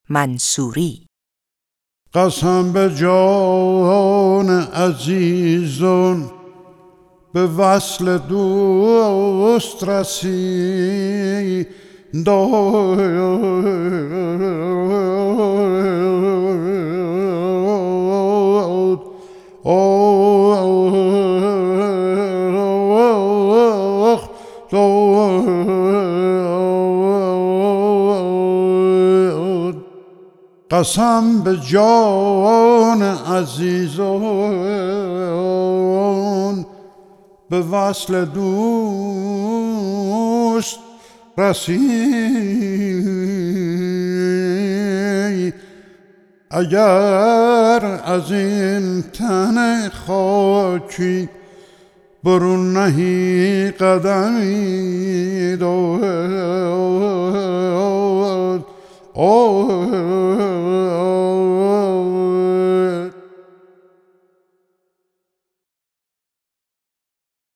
منصوری. قسم به جان عزیزان به وصل دوست رسید قسم به جان عزیزان به وصل دوست رسید اگر از این تن خاکی برون نهی قدمی داد